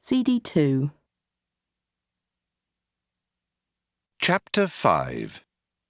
CD2. Chapter 5.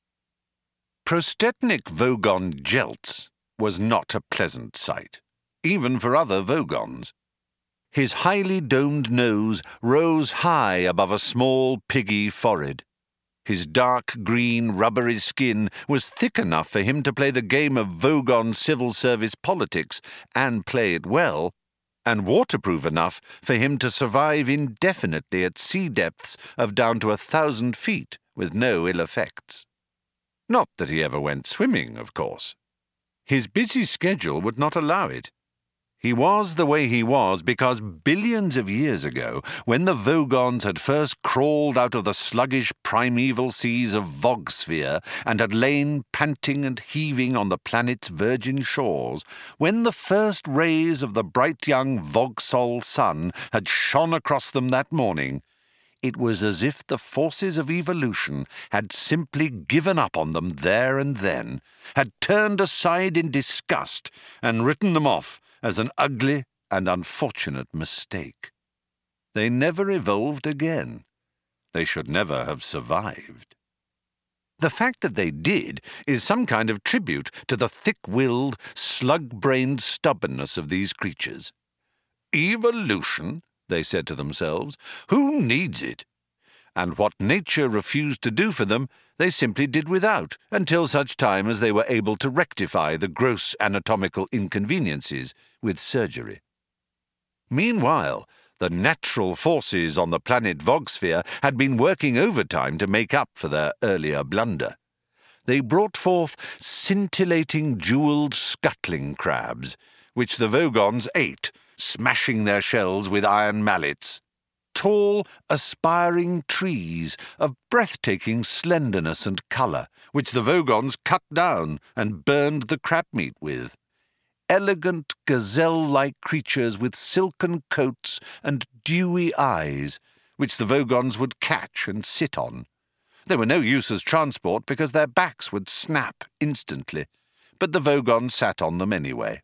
Prostetnik Vogon Jeltz was not a pleasant sight, even for other Vogons. His highly domed nose rose high above a small, piggy forehead. His dark green, rubbery skin was thick enough for him to play the game of Vogon civil service politics and play it well, and waterproof enough for him to survive indefinitely at sea depths of down to 1,000 feet with no ill effects. Not that he ever went swimming, of course. His busy schedule would not allow it. He was the way he was because billions of years ago, when the Vogons had first crawled out of the sluggish primeval seas of Vogsphere and had lain panting and heaving on the planet's virgin shores, when the first rays of the bright young Vogsol sun had shone across them that morning, it was as if the forces of evolution had simply given up on them there and then, had turned aside in disgust and written them off as an ugly and unfortunate mistake. They never evolved again. They should never have survived. The fact that they did is some kind of tribute to the thick-willed, slug-brained stubbornness of these creatures. Evolution, they said to themselves, who needs it? And what nature refused to do for them, they simply did without, until such time as they were able to rectify the gross anatomical inconveniences with surgery. Meanwhile, the natural forces on the planet Vogsphere had been working overtime to make up for their earlier blunder. They brought forth scintillating jewelled scuttling crabs, which the Vogons ate, smashing their shells with iron mallets. Tall, aspiring trees of breathtaking slenderness and colour, which the Vogons cut down and burned the crab meat with. Elegant, gazelle-like creatures with silken coats and dewy eyes, which the Vogons would catch and sit on. They were no use as transport because their backs would snap instantly, but the Vogons sat on them anyway.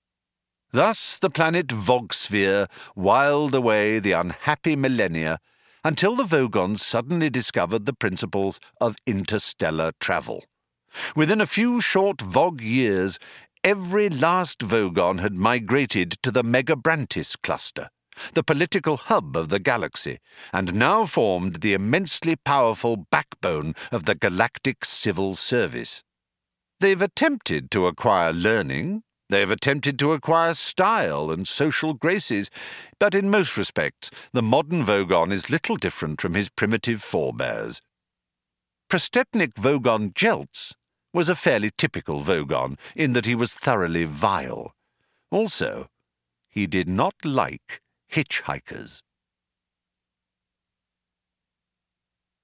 Thus the planet Vogsphere whiled away the unhappy millennia until the Vogons suddenly discovered the principles of interstellar travel. Within a few short Vog years, every last Vogon had migrated to the Megabrantis cluster, the political hub of the galaxy, and now formed the immensely powerful backbone of the galactic civil service. They've attempted to acquire learning, they have attempted to acquire style and social graces, but in most respects the modern Vogon is little different from his primitive forebears. Prostetnik Vogon Jeltz was a fairly typical Vogon in that he was thoroughly vile. Also, he did not like hitchhikers.